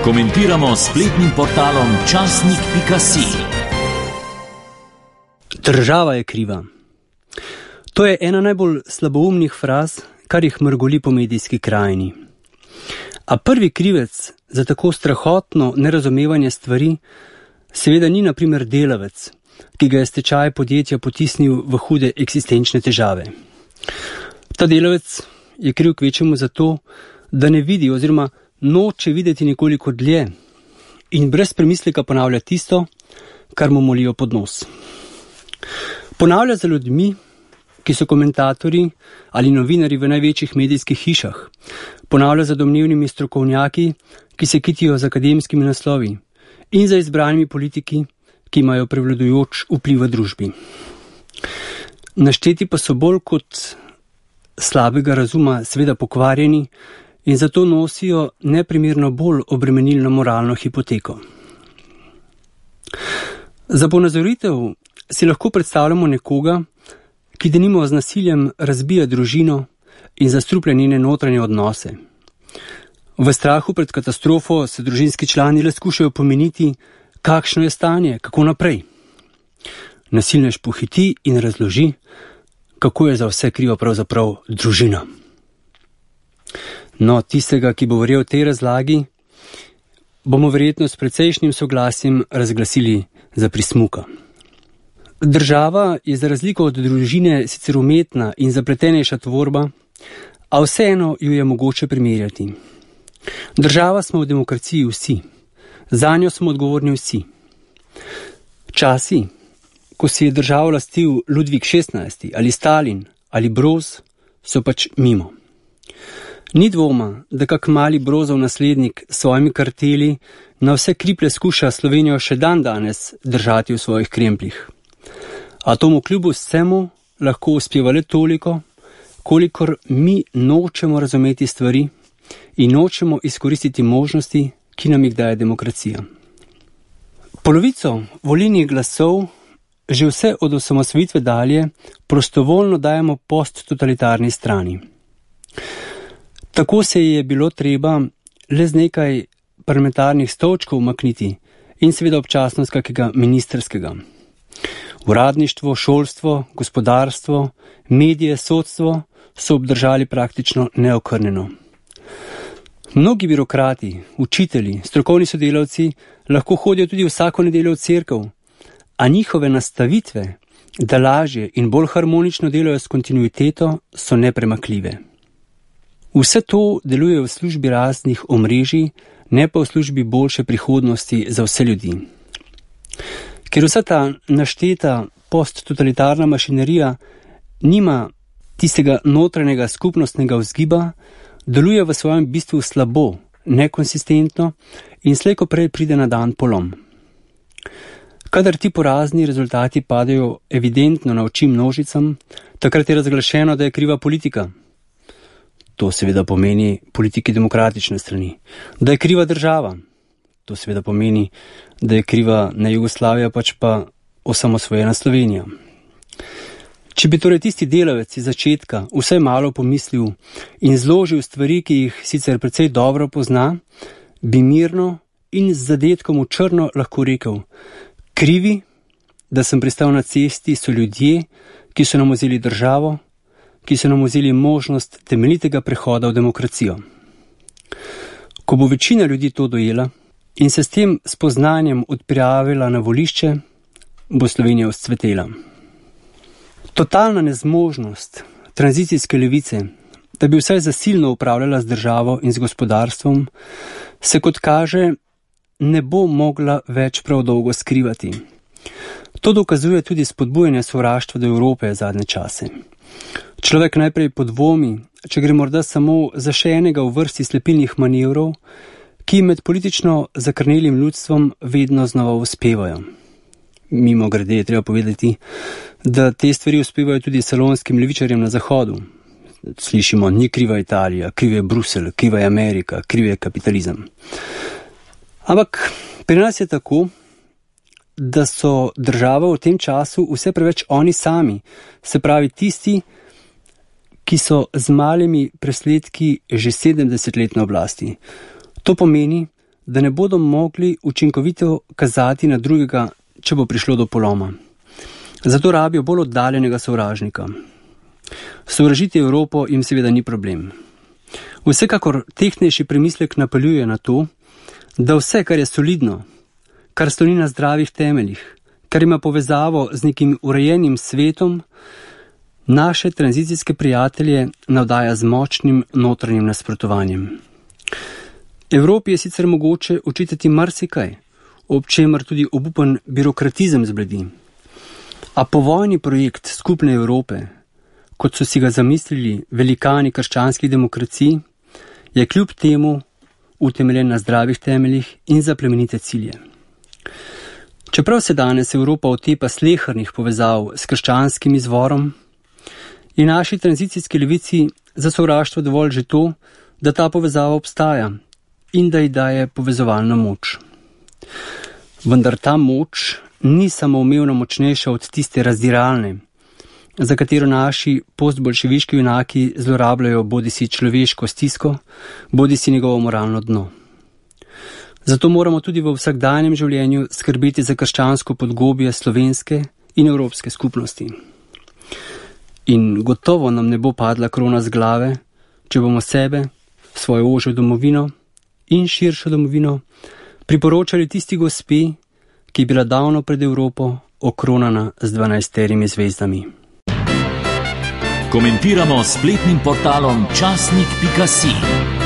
Komentiramo s spletnim portalom časnik.si. Država je kriva. To je ena najbolj slaboumnih fraz, kar jih mrgoli po medijski krajini. A prvi krivec za tako strahotno nerazumevanje stvari seveda ni na primer delavec, ki ga je stečaj podjetja potisnil v hude eksistenčne težave. Ta delavec je kriv kvečjemu zato, da ne vidi oziroma noče videti nekoliko dlje in brez premisleka ponavlja tisto, kar mu molijo pod nos. Ponavlja za ljudmi, ki so komentatorji ali novinari v največjih medijskih hišah. Ponavlja za domnevnimi strokovnjaki, ki se kitijo z akademskimi naslovi, in za izbranimi politiki, ki imajo prevladujoč vpliv v družbi. Našteti pa so bolj kot slabega razuma seveda pokvarjeni in zato nosijo neprimerno bolj obremenilno moralno hipoteko. Za ponazoritev si lahko predstavljamo nekoga, ki denimo z nasiljem razbija družino in zastruplja njene notranje odnose. V strahu pred katastrofo se družinski člani le skušajo pomeniti, kakšno je stanje, kako naprej. Nasilnež pohiti in razloži, kako je za vse kriva pravzaprav družina. No, tistega, ki bo verjel tej razlagi, bomo verjetno s precejšnjim soglasjem razglasili za prismuka. Država je za razliko od družine sicer umetna in zapletenejša tvorba, a vseeno jo je mogoče primerjati. Država smo v demokraciji vsi, zanjo smo odgovorni vsi. Časi, ko si je državo lastil Ludvik XVI ali Stalin ali Broz, so pač mimo. Ni dvoma, da kak mali Brozov naslednik s svojimi karteli na vse kriplje skuša Slovenijo še danes držati v svojih krempljih. A tomu kljub vsemu lahko uspeva le toliko, kolikor mi nočemo razumeti stvari in nočemo izkoristiti možnosti, ki nam jih daje demokracija. Polovico volilnih glasov že vse od osamosvojitve dalje prostovoljno dajemo posttotalitarni strani. Tako se je bilo treba le z nekaj parlamentarnih stolčkov umakniti in seveda občasno z kakega ministerskega. Uradništvo, šolstvo, gospodarstvo, medije, sodstvo so obdržali praktično neokrnjeno. Mnogi birokrati, učitelji, strokovni sodelavci lahko hodijo tudi vsako nedeljo v cerkev, a njihove nastavitve, da lažje in bolj harmonično delajo s kontinuiteto, so nepremakljive. Vse to deluje v službi raznih omrežij, ne pa v službi boljše prihodnosti za vse ljudi. Ker vsa ta našteta posttotalitarna mašinerija nima tistega notranjega skupnostnega vzgiba, deluje v svojem bistvu slabo, nekonsistentno in slej ko prej pride na dan polom. Kadar ti porazni rezultati padajo evidentno na oči množicam, takrat je razglašeno, da je kriva politika. To seveda pomeni politiki demokratične strani. Da je kriva država. To seveda pomeni, da je kriva ne Jugoslavija, pač pa osamosvojena Slovenija. Če bi torej tisti delavec iz začetka vsaj malo pomislil in zložil stvari, ki jih sicer precej dobro pozna, bi mirno in z zadetkom v črno lahko rekel: krivi, da sem pristal na cesti, so ljudje, ki so nam vzeli državo, ki so nam vzeli možnost temeljitega prehoda v demokracijo. Ko bo večina ljudi to dojela in se s tem spoznanjem odprijavila na volišče, bo Slovenija vzcvetela. Totalna nezmožnost tranzicijske levice, da bi vsaj zasilno upravljala z državo in z gospodarstvom, se kot kaže ne bo mogla več prav dolgo skrivati. To dokazuje tudi spodbujanje sovraštva do Evrope zadnje čase. Človek najprej podvomi, če gre morda samo za še enega v vrsti slepilnih manevrov, ki med politično zakrnelim ljudstvom vedno znova uspevajo. Mimo grede je treba povedati, da te stvari uspevajo tudi salonskim levičarjem na Zahodu. Slišimo, ni kriva Italija, kriv je Bruselj, kriva je Amerika, kriv je kapitalizem. Ampak pri nas je tako, da so država v tem času vse preveč oni sami, se pravi tisti, ki so z malimi presledki že 70 let na oblasti. To pomeni, da ne bodo mogli učinkovito kazati na drugega, če bo prišlo do poloma. Zato rabijo bolj oddaljenega sovražnika. Sovražiti Evropo jim seveda ni problem. Vsekakor tehtnejši premislek napeljuje na to, da vse, kar je solidno, kar stoji na zdravih temeljih, kar ima povezavo z nekim urejenim svetom, naše tranzicijske prijatelje navdaja z močnim notranjim nasprotovanjem. Evropi je sicer mogoče očitati marsikaj, ob čemer tudi obupen birokratizem zbledi. A povojni projekt skupne Evrope, kot so si ga zamislili velikani krščanskih demokracij, je kljub temu utemeljen na zdravih temeljih in za plemenite cilje. Čeprav se danes Evropa otepa slehernih povezav s krščanskim izvorom, je naši tranzicijski levici za sovraštvo dovolj že to, da ta povezava obstaja in da ji daje povezovalno moč. Vendar ta moč ni samoumevno močnejša od tiste razdiralne, za katero naši postbolševiški junaki zlorabljajo bodisi človeško stisko, bodisi njegovo moralno dno. Zato moramo tudi v vsakdanjem življenju skrbeti za krščansko podgobje slovenske in evropske skupnosti. In gotovo nam ne bo padla krona z glave, če bomo sebe, svojo ožjo domovino in širšo domovino priporočali tisti gospe, ki je bila davno pred Evropo okronana z 12 zvezdami. Komentiramo s spletnim portalom časnik.si.